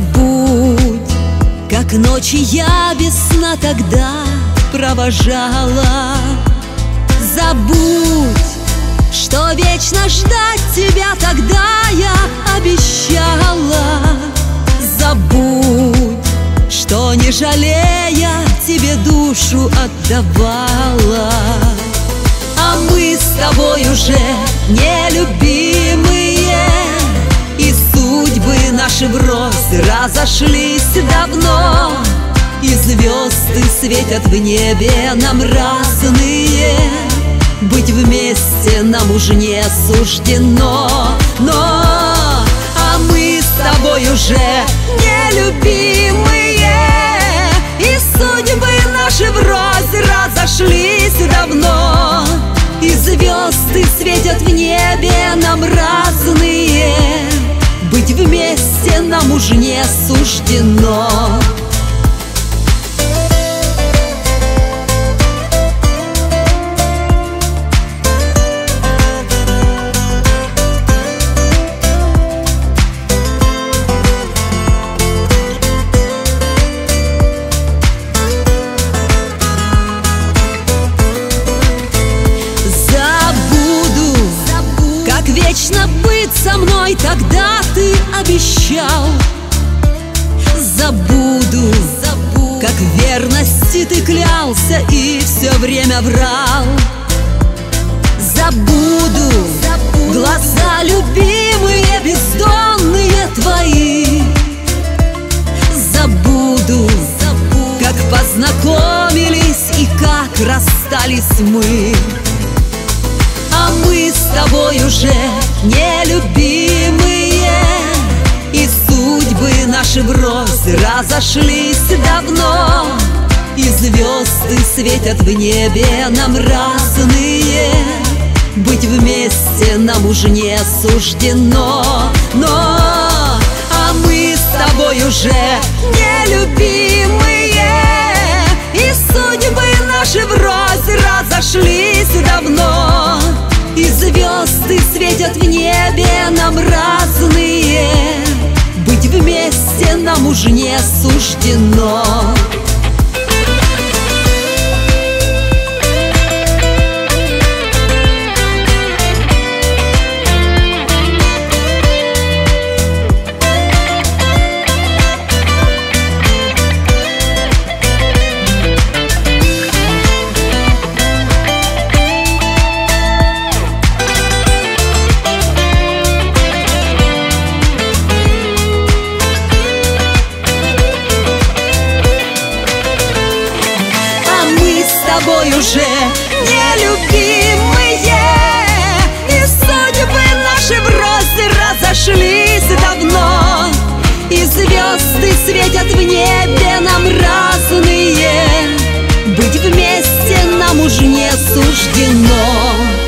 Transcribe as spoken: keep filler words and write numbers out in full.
Забудь, как ночи я без сна тогда провожала. Забудь, что вечно ждать тебя тогда я обещала. Забудь, что не жалея тебе душу отдавала. А мы с тобой уже нелюбимые, и судьбы наши врозь разошлись давно, и звезды светят в небе нам разные. Быть вместе нам уж не суждено, но а мы с тобой уже нелюбимые, и судьбы наши врозь разошлись давно, и звезды светят в небе нам разные. Быть вместе нам уж не суждено. Вечно быть со мной тогда ты обещал. Забуду, Забуду, как в верности ты клялся и все время врал. Забуду, Забуду глаза любимые, бездонные твои. Забуду, Забуду как познакомились и как расстались мы. А мы с тобой уже нелюбимые, и судьбы наши врозь разошлись давно, и звезды светят в небе нам разные. Быть вместе нам уж не суждено, но а мы с тобой уже нелюбимые, и судьбы наши врозь разошлись давно, и звезды светят в небе нам разные. Быть вместе нам уж не суждено. С тобой уже нелюбимые, и судьбы наши врозь разошлись давно, и звезды светят в небе нам разные. Быть вместе нам уж не суждено.